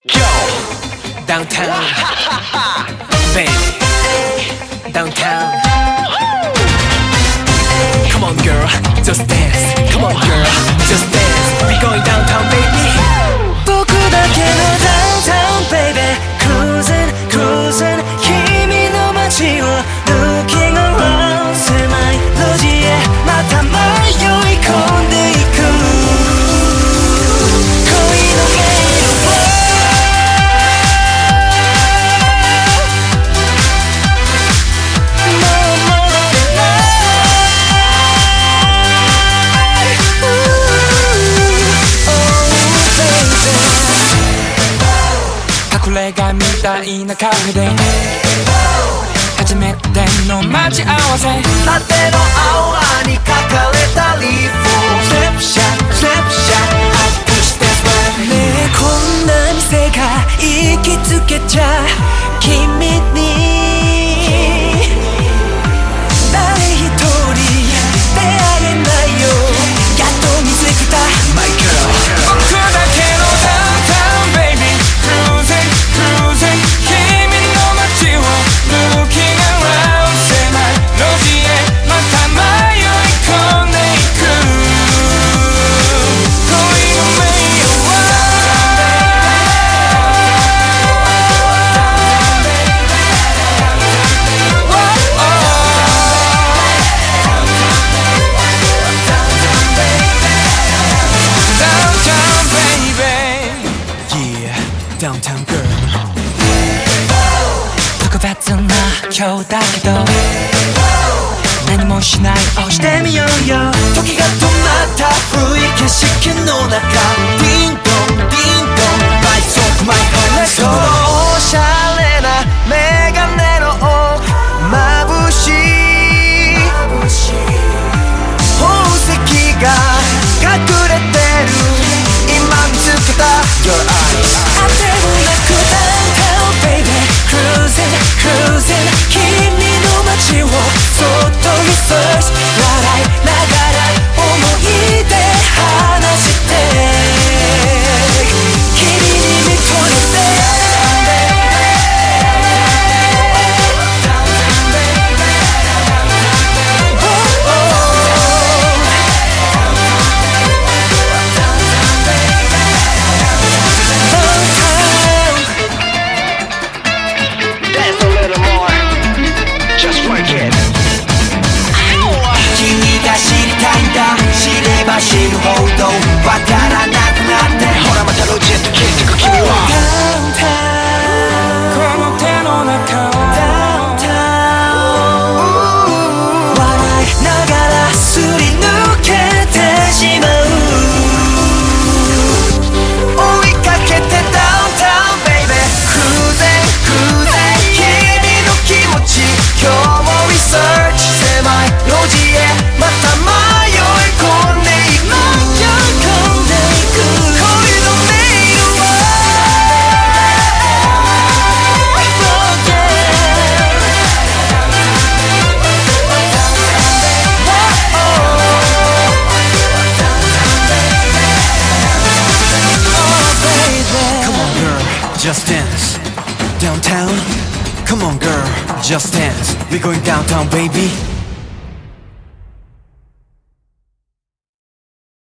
Go downtown, baby. Downtown. Come on, girl, just dance. Come on, girl, just dance. We going downtown, baby. 僕だけの downtown, baby. Cruising, cruising. 君の街を looking around. 狭い路地へまた迷い込んでいく。隠れ家みたいなカフェで初めての待ち合わせ、ラテの青に書かれたリーフスレップシャッスレップシャッアップしてねえ、こんな店が行きつけちゃ君に誰一人出会えないよ。やっと見つけた My girl。 僕だけのdowntown baby cruising cruising 君の街を looking around 狭い路地へまた迷い込んでいく。恋の名誉はDowntown girl 特別な今日だけど何もしないをしてみようよ。時が止まった古い景色の中 Ding dong ding dong Lights of my heart そのおしゃれなメガネの眩しい宝石が隠れてる。今見つけた Your eyes Downtown baby cruising cruising 君の街をそっとリサーチ笑いながら思い出話して君に見とれて知るほどわからなくなってほらまた路地へと消えてく君は Downtown この手の中 Downtown 笑いながらすり抜けてしまう。追いかけて Downtown baby Cruising Cruising 君の気持ち今日も Research 狭い路地へまた迷い込んでJust dance downtown. Come on, girl, just dance. We're going downtown, baby.